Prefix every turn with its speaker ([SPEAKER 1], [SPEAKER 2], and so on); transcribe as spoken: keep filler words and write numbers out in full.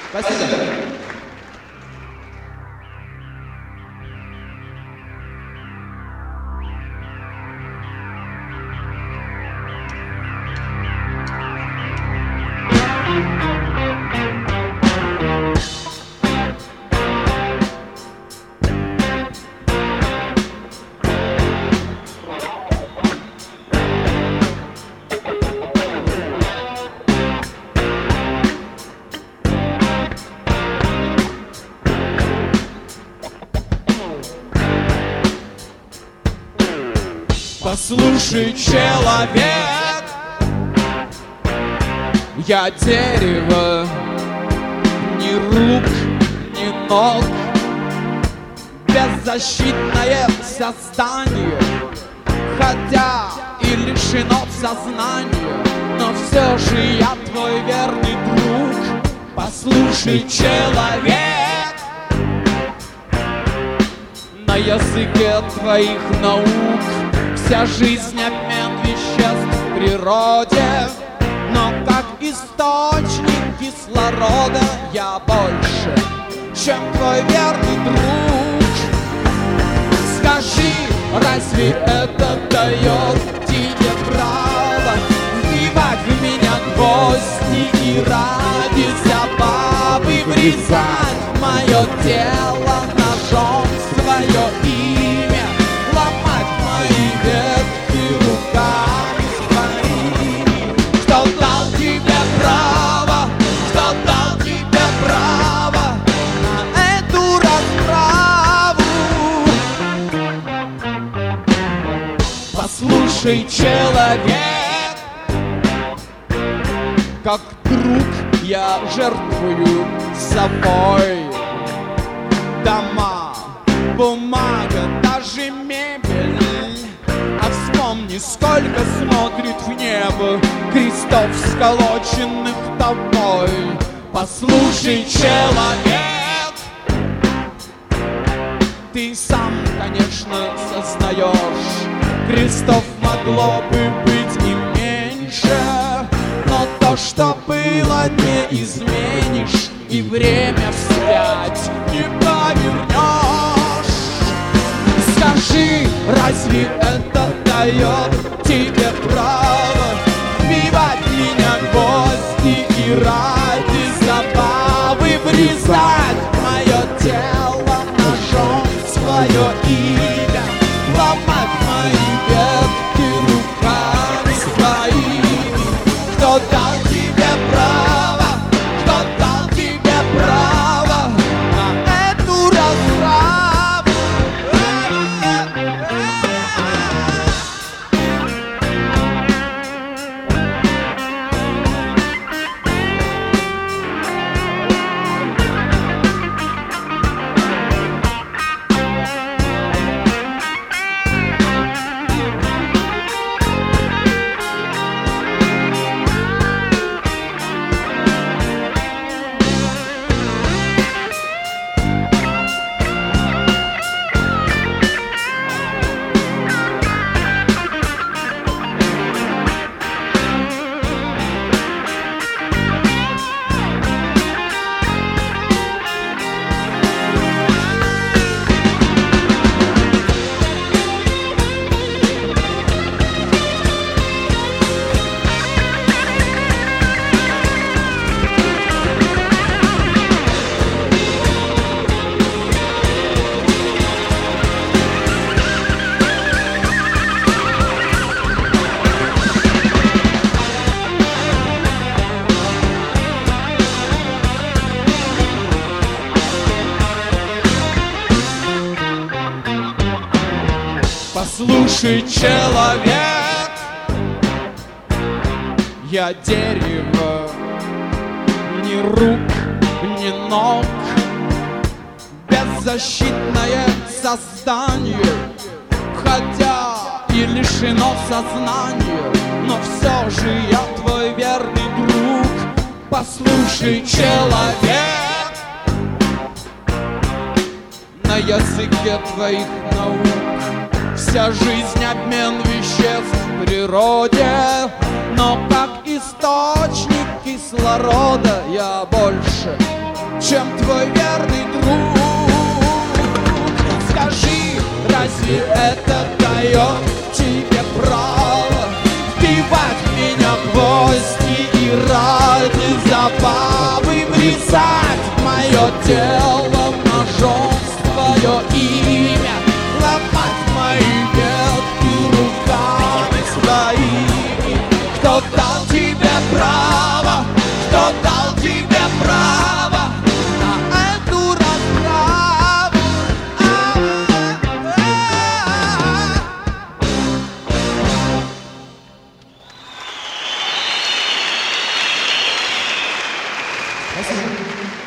[SPEAKER 1] Спасибо. Послушай, человек, я дерево, ни рук, ни ног, беззащитное создание, хотя и лишено сознания, но все же я твой верный друг. Послушай, человек, на языке твоих наук вся жизнь обмен веществ в природе, но как источник кислорода я больше, чем твой верный друг. Скажи, разве это дает тебе право вбивать в меня гвозди и ради забавы врезать в мое тело ножом свое имя, ломать мои ветки руками своими? Кто дал тебе право, кто дал тебе право на эту расправу? Послушай, человек, как друг я жертвую собой. Дома, бумага, даже мебель. А вспомни, сколько смотрит в небо крестов, сколоченных тобой. Послушай, человек, ты сам, конечно, сознаешь, крестов могло бы быть и меньше, но то, что было, не изменишь, и время вспять не повернешь. Скажи, разве это дает тебе право вбивать в меня гвозди и ради забавы врезать в мое тело ножом свое имя, ломать мои ветки руками своими? Кто дал тебе право, кто дал тебе право на эту расправу? Послушай, человек, я дерево, ни рук, ни ног, беззащитное создание, хотя и лишено сознания, но все же я твой верный друг. Послушай, человек, на языке твоих наук вся жизнь обмен веществ в природе, но как источник кислорода я больше, чем твой верный друг. Скажи, разве это дает тебе право вбивать в меня гвозди и ради забавы врезать в мое тело?